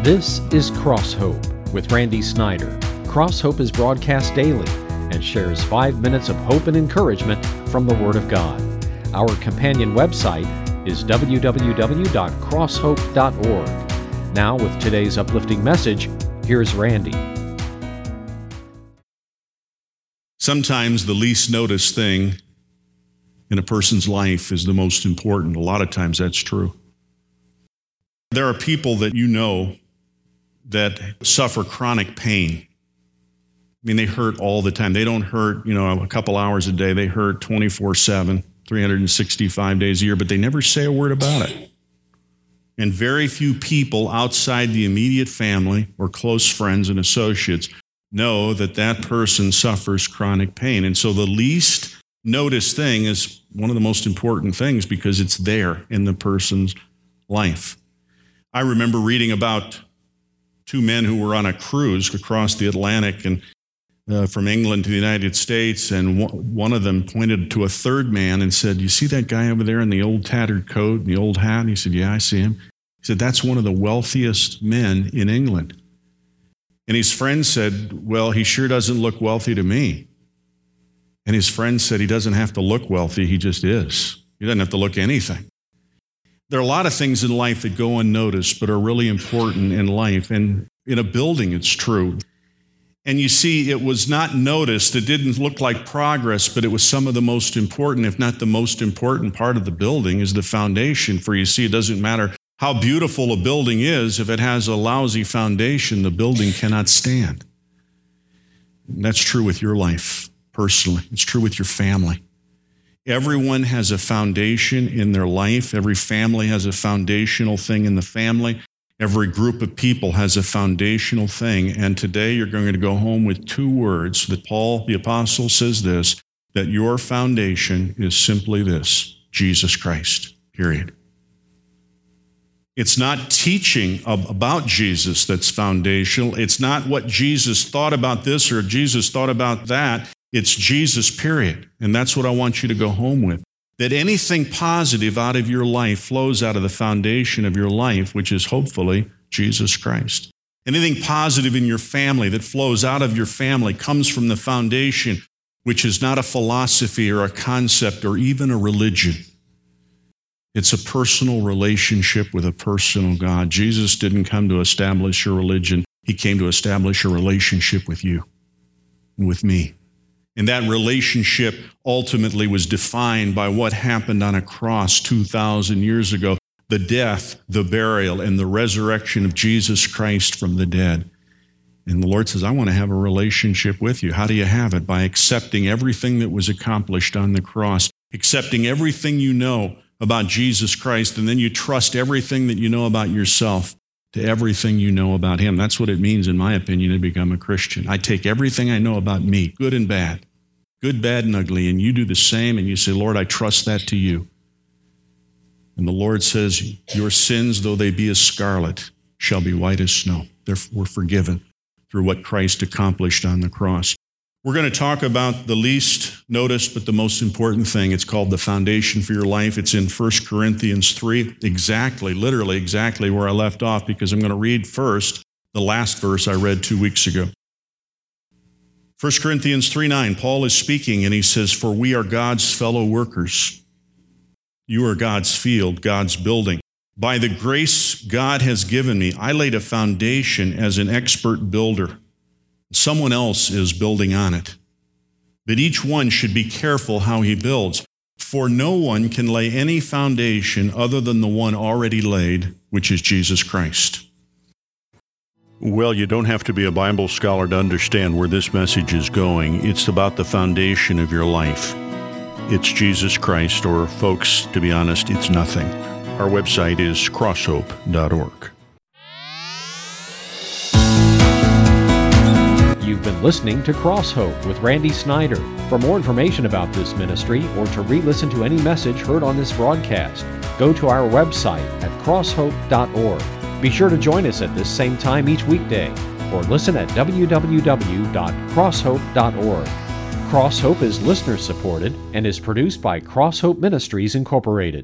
This is Cross Hope with Randy Snyder. Cross Hope is broadcast daily and shares 5 minutes of hope and encouragement from the Word of God. Our companion website is www.crosshope.org. Now, with today's uplifting message, here's Randy. Sometimes the least noticed thing in a person's life is the most important. A lot of times that's true. There are people that you know that suffer chronic pain. I mean, they hurt all the time. They don't hurt, a couple hours a day. They hurt 24/7, 365 days a year, but they never say a word about it. And very few people outside the immediate family or close friends and associates know that that person suffers chronic pain. And so the least noticed thing is one of the most important things because it's there in the person's life. I remember reading about two men who were on a cruise across the Atlantic and from England to the United States, and one of them pointed to a third man and said, "You see that guy over there in the old tattered coat and the old hat?" And he said, "Yeah, I see him." He said, "That's one of the wealthiest men in England." And his friend said, "Well, he sure doesn't look wealthy to me." And his friend said, "He doesn't have to look wealthy, he just is. He doesn't have to look anything." There are a lot of things in life that go unnoticed but are really important in life. And in a building, it's true. And you see, it was not noticed. It didn't look like progress, but it was some of the most important, if not the most important part of the building is the foundation. For you see, it doesn't matter how beautiful a building is. If it has a lousy foundation, the building cannot stand. And that's true with your life personally. It's true with your family. Everyone has a foundation in their life. Every family has a foundational thing in the family. Every group of people has a foundational thing. And today you're going to go home with two words that Paul, the apostle, says this, that your foundation is simply this: Jesus Christ, period. It's not teaching about Jesus that's foundational. It's not what Jesus thought about this or Jesus thought about that. It's Jesus, period. And that's what I want you to go home with. That anything positive out of your life flows out of the foundation of your life, which is hopefully Jesus Christ. Anything positive in your family that flows out of your family comes from the foundation, which is not a philosophy or a concept or even a religion. It's a personal relationship with a personal God. Jesus didn't come to establish a religion. He came to establish a relationship with you and with me. And that relationship ultimately was defined by what happened on a cross 2,000 years ago, the death, the burial, and the resurrection of Jesus Christ from the dead. And the Lord says, I want to have a relationship with you. How do you have it? By accepting everything that was accomplished on the cross, accepting everything you know about Jesus Christ, and then you trust everything that you know about yourself to everything you know about Him. That's what it means, in my opinion, to become a Christian. I take everything I know about me, good and bad, and ugly, and you do the same, and you say, Lord, I trust that to you. And the Lord says, your sins, though they be as scarlet, shall be white as snow. We're forgiven through what Christ accomplished on the cross. We're going to talk about the least noticed but the most important thing. It's called the foundation for your life. It's in 1 Corinthians 3, literally exactly where I left off, because I'm going to read first the last verse I read 2 weeks ago. 1 Corinthians 3:9, Paul is speaking and he says, for we are God's fellow workers. You are God's field, God's building. By the grace God has given me, I laid a foundation as an expert builder. Someone else is building on it. But each one should be careful how he builds, for no one can lay any foundation other than the one already laid, which is Jesus Christ. Well, you don't have to be a Bible scholar to understand where this message is going. It's about the foundation of your life. It's Jesus Christ, or folks, to be honest, it's nothing. Our website is crosshope.org. You've been listening to Cross Hope with Randy Snyder. For more information about this ministry or to re-listen to any message heard on this broadcast, go to our website at crosshope.org. Be sure to join us at this same time each weekday, or listen at www.crosshope.org. Cross Hope is listener-supported and is produced by Cross Hope Ministries, Incorporated.